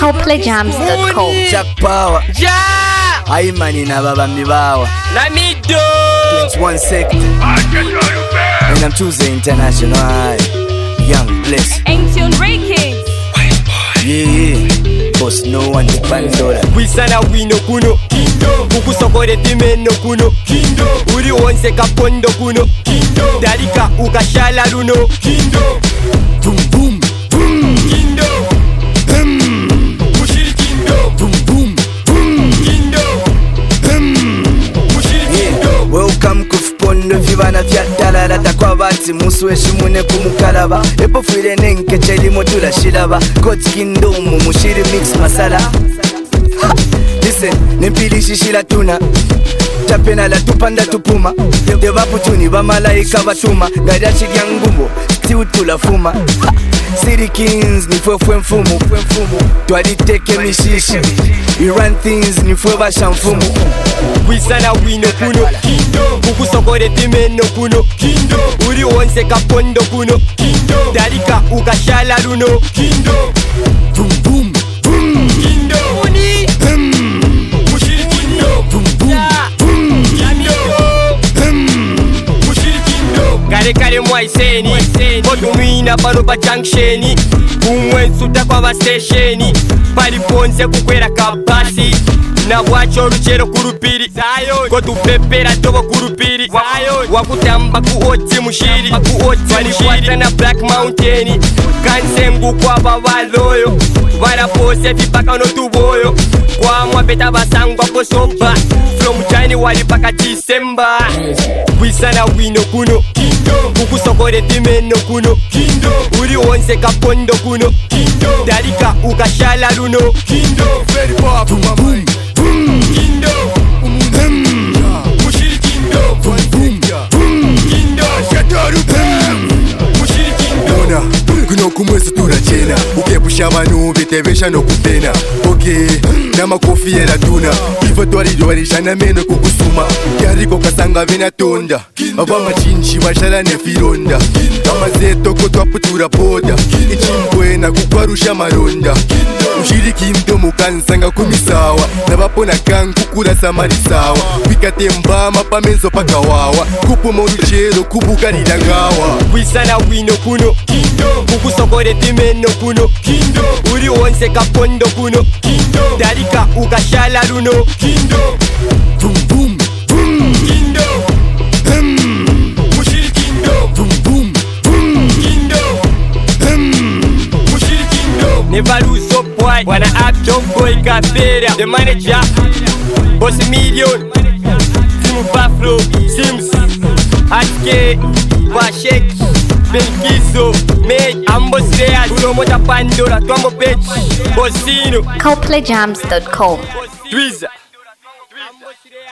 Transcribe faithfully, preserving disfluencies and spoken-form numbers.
coldplay jams dot com. Jack Power. Ja! Aimani na baba mibawa. Lamido. twenty-one sector. And I'm choosing international. Aye. Young Bliss. Ancient Records. Yeah, yeah. Boss no one to Pandora. Wisana wino kuno. Kindo. Kukusokore time no kuno. Kindo. Uri onse kapondo kuno. Kindo. Darika ukashala luno. Kindo. Boom boom. Boom. Kindo. Hmm. Mushiri kindo. Boom boom. Boom. Kindo. Hmm. Mushiri kindo. Yeah. Welcome kufupondo vibana vya dalalata kwa bati musu eshimune kumukalaba epo fire nenke cheli modula shilaba God's kingdom mushiri mix masala ha. Listen nimpili shishila tuna tapena la tupanda tupuma devapu tuni bamalaika batuma ngadachi lyangumbo stiutula fuma ha. City Kings nifwefwe mfumu twaliteke mishishi we run things nifwe basha mfumu Wisana wino kuno. Kindo. Kukusokore time no kuno. Kindo. Uri onse kapondo kuno. Kindo. Darika ukashala luno. Kindo. boom boom boom Kindo. Uni. hmm. Mushiri kindo. boom boom Ja. boom Kindo. hmm. Mushiri kindo. Kare kare mwaiseni. Kodumina pano pa junctioni. Kumwe nsuta kwa ba stationi. Pali ponze kukwera kabasi. Na wacho ruchero kurupiri Zayo. Kodupepera tobo kurupiri Zayo. Wakutamba kuoti mushiri Walikwata na Black Mountain. Kansengu kwa bawaloyo. Varapose vipaka no tuboyo. Kwa mwapeta basangwa posopa. From January walipaka December. Wisana wino kuno. Kindo. Kukusokore time no kuno. Kindo. Uri onse kapondo kuno. Kindo. Darika ukashala luno. Kindo. Very powerful mama. Kindo. Hmm. Mushiri kindo. boom boom boom Kindo. Mushiri kindo. Ona, kuno kumwezi turachena ukepusha manu bitebesha no kupena okay namakofi yeratuna ivo twarirwarishana meno kukusuma yariko kasanga venatonda abamachinchi bashala nefironda amazetoko twaputura boda ichimbwena kukwarusha maronda ushiriki mdo mukansanga kumisawa nabapona kankukurasa marisawa wikatemba mapamenzo pakawawa kupuma uruchero kubugarira ngawa Wisana wino kuno. Kindo. Kukusokore time no kuno. Kindo. Uri onse kapondo kuno. Kindo. Darika ukashala luno. Kindo. boom boom boom Kindo. hmm. Mushiri kindo. boom boom boom Kindo. hmm. Mushiri kindo. Never lose up boy. Wanna act up boy kafera. The manager. Boss million. Timu Buffalo. Sims. Atke. Washek. Benkizo. Mate. Ambos Real. Uno moja Pandora. Tuambo page. Bossino. coldplay jams dot com. Twiza.